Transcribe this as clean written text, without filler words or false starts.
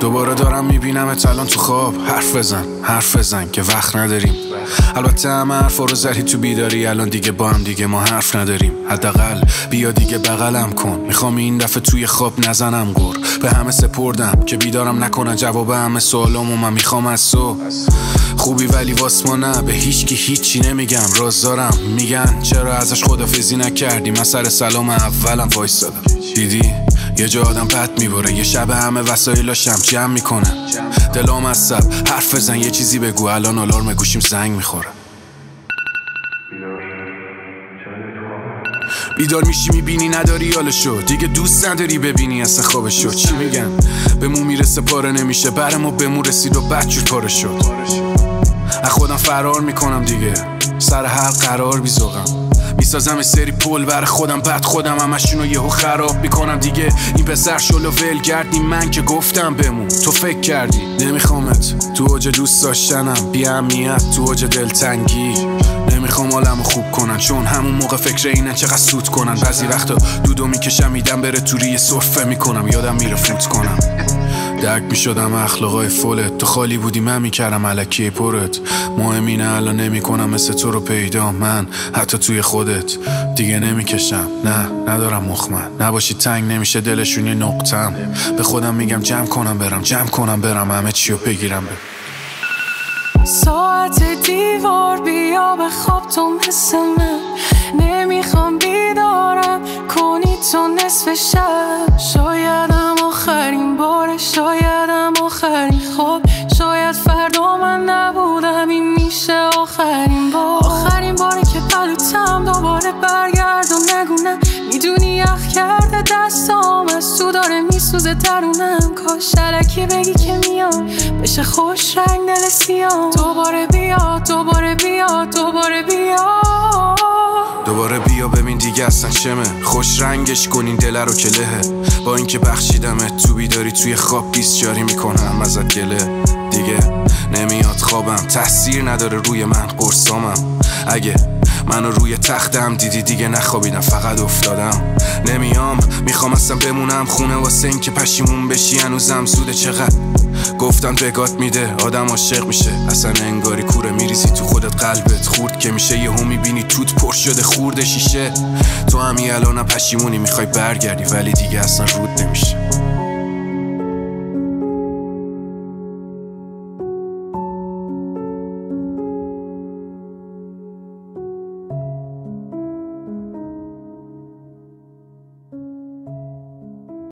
دوباره دارم میبینمت الان تو خواب. حرف بزن که وقت نداریم. البته همه حرفا رو زدی تو بیداری، الان دیگه با هم دیگه ما حرف نداریم. حداقل بیا دیگه بغلم کن، میخوام این دفعه توی خواب نزنم غر. به همه سپردم که بیدارم نکنن، جواب همه سوالامو من میخوام از تو. خوبی ولی واس ما نه، به هیچکی هیچی نمیگم، راز دارم. میگن چرا ازش خدافزی نکردی، من سر سلام اولم وایسادم. دیدی یه جا آدم بد میبره، یه شب همه وسایلاشم جمع میکنه. دلام عصب، حرف بزن یه چیزی بگو، الان آلارم گوشیم زنگ میخوره. بیدار میشی میبینی نداری حالشو، دیگه دوست نداری ببینی اصلا خوابشو. چی میگن به مو میرسه پاره نمیشه، برمو به مو رسید و بد جور پاره شد. از خودم فرار میکنم دیگه، سر هر قرار بیزوغم. میسازم یه سری پول بر خودم، بعد خودم همشونو یهو خراب میکنم دیگه. این پسر شلو ولگردی، من که گفتم بمون تو فکر کردی. نمیخوامت تو اوج دوست داشتنم، بی اهمیت تو اوج دلتنگی. نمیخوام حالمو خوب کنن، چون همون موقع فکر اینن چقدر سود کنن. بعضی وقتا دودو میکشم میدم بره توری سرفه میکنم، یادم میره فوت کنم. درک میشدم اخلاقای فولت، تو خالی بودی من میکردم الکی پرت. مهم اینه الان نمیکنم مثل تو رو پیدا، من حتی توی خودت دیگه نمیکشم. نه ندارم مخمن، نباشی تنگ نمیشه دلشون یه نقطم. به خودم میگم جمع کنم برم همه چیو بگیرم. ساعت دیوار بیا بخواب تو مثل من، نمیخوام بیدارم کنی تو نصف شب. شایدم آخرین باره، شایدم آخرین خواب، شاید فردا من نبودم این میشه آخرین بار. آخرین باری که بلوتم دوباره برگرد و نگونم. میدونی یخ کرده دستام، از تو داره میسوزه درونم. کاش الکی بگی که میام بشه خوش رنگ دل سیام. دوباره بیا دوباره بیا دوباره بیا دوباره بیا ببین دیگه اصلا چمه، خوش رنگش کنین دل رو که لهه. با اینکه بخشیدمت تو بیداری توی خواب بیست جاری میکنم ازت گله. دیگه نمیاد خوابم، تاثیر نداره روی من قرصامم. اگه منو روی تختم دیدی دیگه نخوابیدم، فقط افتادم. نمیام میخوام اصلا بمونم خونه واسه این که پشیمون بشی هنوزم زوده. چقدر گفتن بگات میده آدم عاشق میشه، اصلا انگاری کوره میریزی تو خودت قلبت خورد که میشه. یهو میبینی توت پر شده خورده شیشه. تو همی الانم پشیمونی میخوای برگردی ولی دیگه اصلا رود نمیشه.